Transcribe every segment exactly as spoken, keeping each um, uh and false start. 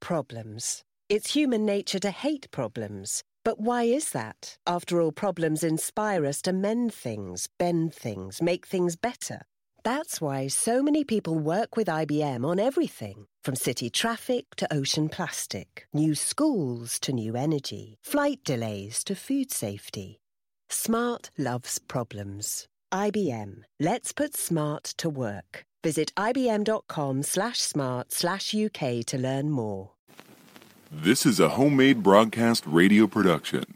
problems. It's human nature to hate problems. But why is that? After all, problems inspire us to mend things, bend things, make things better. That's why so many people work with I B M on everything, from city traffic to ocean plastic, new schools to new energy, flight delays to food safety. Smart loves problems. I B M. Let's put smart to work. Visit ibm.com slash smart slash UK to learn more. This is a homemade broadcast radio production.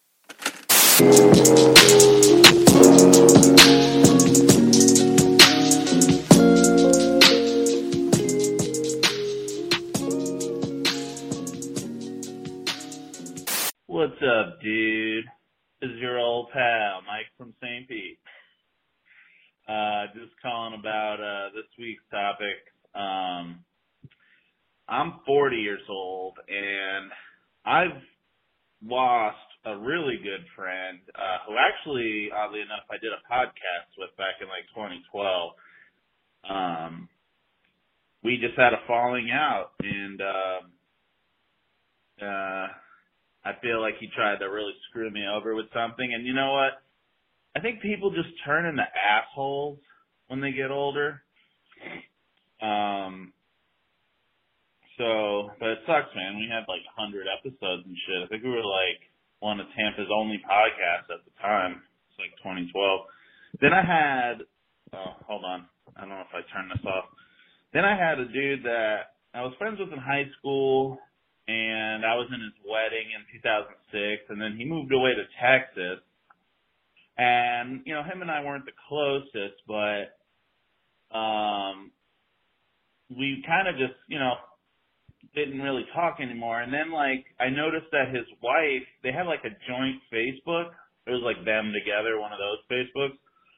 What's up, dude? This is your old pal, Mike from Saint Pete. Uh, just calling about uh, this week's topic. Um, I'm forty years old, and I've lost a really good friend uh, who actually, oddly enough, I did a podcast with back in like twenty twelve. Um, we just had a falling out, and uh, uh, I feel like he tried to really screw me over with something. And you know what? I think people just turn into assholes when they get older. Um, so, but it sucks, man. We had like a hundred episodes and shit. I think we were like one of Tampa's only podcasts at the time. It's like twenty twelve. Then I had, oh, hold on. I don't know if I turned this off. Then I had a dude that I was friends with in high school, and I was in his wedding in two thousand six, and then he moved away to Texas. And, you know, him and I weren't the closest, but um, we kind of just, you know, didn't really talk anymore. And then, like, I noticed that his wife, they had, like, a joint Facebook. It was, like, them together, one of those Facebooks.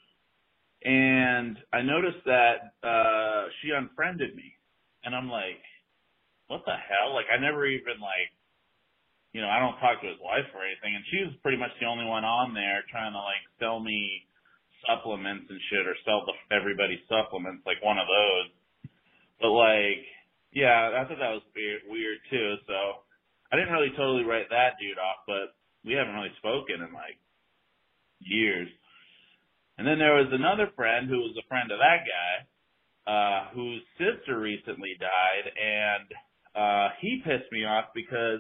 And I noticed that uh, she unfriended me. And I'm like, what the hell? Like, I never even, like, you know, I don't talk to his wife or anything, and she was pretty much the only one on there trying to, like, sell me supplements and shit, or sell the, everybody supplements, like one of those. But, like, yeah, I thought that was weird, weird, too, so I didn't really totally write that dude off, but we haven't really spoken in, like, years. And then there was another friend who was a friend of that guy, uh, whose sister recently died, and uh, he pissed me off because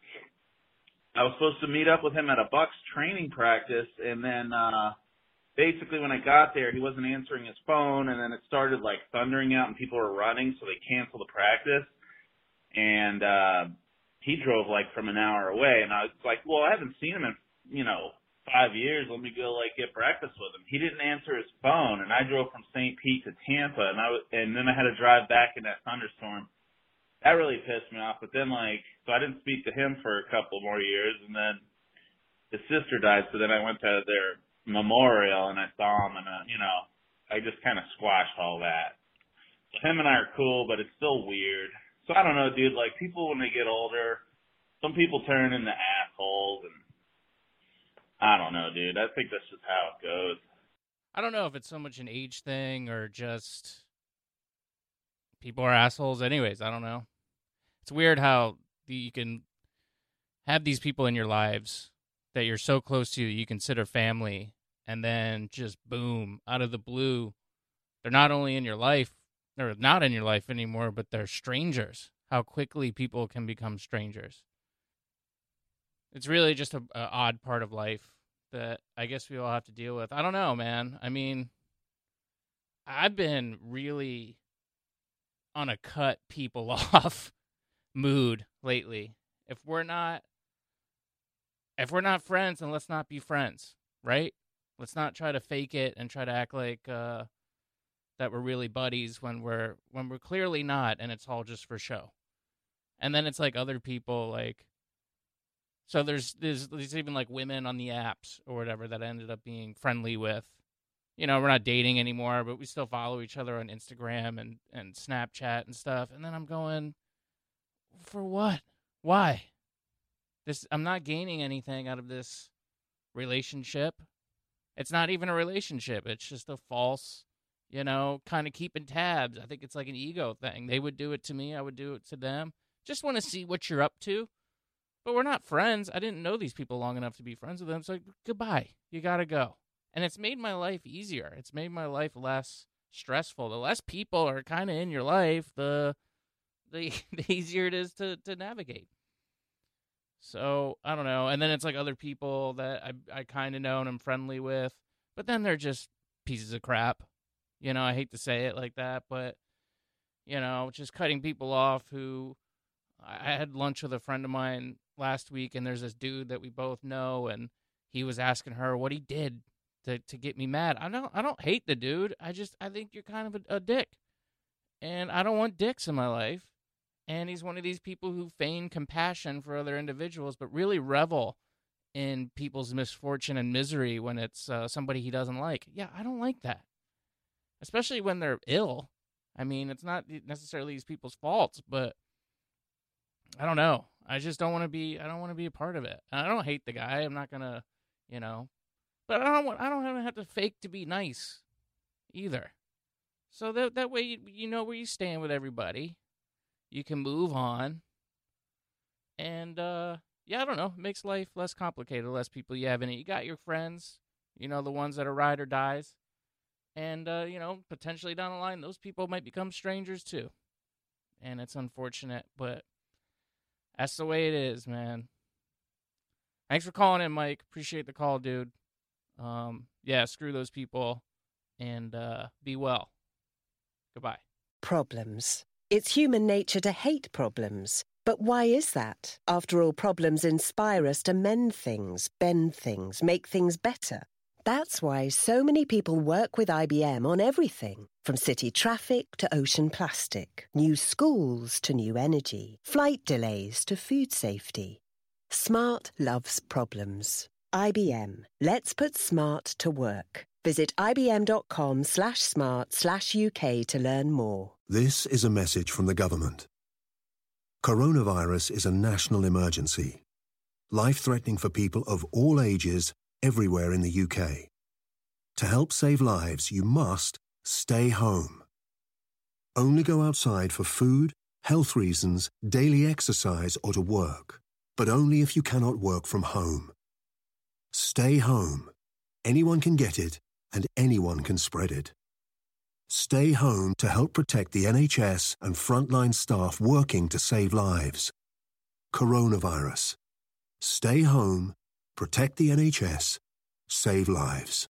I was supposed to meet up with him at a Bucks training practice, and then uh, basically when I got there, he wasn't answering his phone, and then it started, like, thundering out, and people were running, so they canceled the practice. And uh, he drove, like, from an hour away, and I was like, well, I haven't seen him in, you know, five years. Let me go, like, get breakfast with him. He didn't answer his phone, and I drove from Saint Pete to Tampa, and I was, and then I had to drive back in that thunderstorm. That really pissed me off. But then, like, so I didn't speak to him for a couple more years, and then his sister died, so then I went to their memorial, and I saw him, and, uh, you know, I just kind of squashed all that. So him and I are cool, but it's still weird. So I don't know, dude, like, people when they get older, some people turn into assholes, and I don't know, dude. I think that's just how it goes. I don't know if it's so much an age thing or just people are assholes anyways. I don't know. It's weird how you can have these people in your lives that you're so close to that you consider family, and then just boom, out of the blue, they're not only in your life, they're not in your life anymore, but they're strangers. How quickly people can become strangers. It's really just a, a odd part of life that I guess we all have to deal with. I don't know, man. I mean, I've been really on a cut people off mood lately. If we're not, if we're not friends, then let's not be friends, right? Let's not try to fake it and try to act like uh, that we're really buddies when we're when we're clearly not, and it's all just for show. And then it's like other people, like, so there's there's, there's even like women on the apps or whatever that I ended up being friendly with. You know, we're not dating anymore, but we still follow each other on Instagram and, and Snapchat and stuff. And then I'm going, for what? Why? This I'm not gaining anything out of this relationship. It's not even a relationship. It's just a false, you know, kind of keeping tabs. I think it's like an ego thing. They would do it to me. I would do it to them. Just want to see what you're up to. But we're not friends. I didn't know these people long enough to be friends with them. So goodbye. You got to go. And it's made my life easier. It's made my life less stressful. The less people are kind of in your life, the the, the easier it is to, to navigate. So, I don't know. And then it's like other people that I, I kind of know and I'm friendly with. But then they're just pieces of crap. You know, I hate to say it like that. But, you know, just cutting people off who... I had lunch with a friend of mine last week, and there's this dude that we both know, and he was asking her what he did to, to get me mad. I don't I don't hate the dude. I just I think you're kind of a, a dick, and I don't want dicks in my life. And he's one of these people who feign compassion for other individuals, but really revel in people's misfortune and misery when it's uh, somebody he doesn't like. Yeah, I don't like that, especially when they're ill. I mean, it's not necessarily these people's faults, but I don't know. I just don't want to be. I don't want to be a part of it. I don't hate the guy. I'm not gonna, you know, but I don't want. I don't have to fake to be nice, either. So that that way you, you know where you stand with everybody. You can move on. And uh, yeah, I don't know. It makes life less complicated. The less people you have in it. You got your friends. You know, the ones that are ride or dies. And uh, you know, potentially down the line, those people might become strangers too. And it's unfortunate, but. That's the way it is, man. Thanks for calling in, Mike. Appreciate the call, dude. Um, yeah, screw those people, and uh, be well. Goodbye. Problems. It's human nature to hate problems. But why is that? After all, problems inspire us to mend things, bend things, make things better. That's why so many people work with I B M on everything, from city traffic to ocean plastic, new schools to new energy, flight delays to food safety. Smart loves problems. I B M. Let's put smart to work. Visit ibm.com slash smart slash UK to learn more. This is a message from the government. Coronavirus is a national emergency, life-threatening for people of all ages everywhere in the U K. To help save lives, you must stay home. Only go outside for food, health reasons, daily exercise, or to work, but only if you cannot work from home. Stay home. Anyone can get it, and anyone can spread it. Stay home to help protect the N H S and frontline staff working to save lives. Coronavirus. Stay home, protect the N H S, save lives.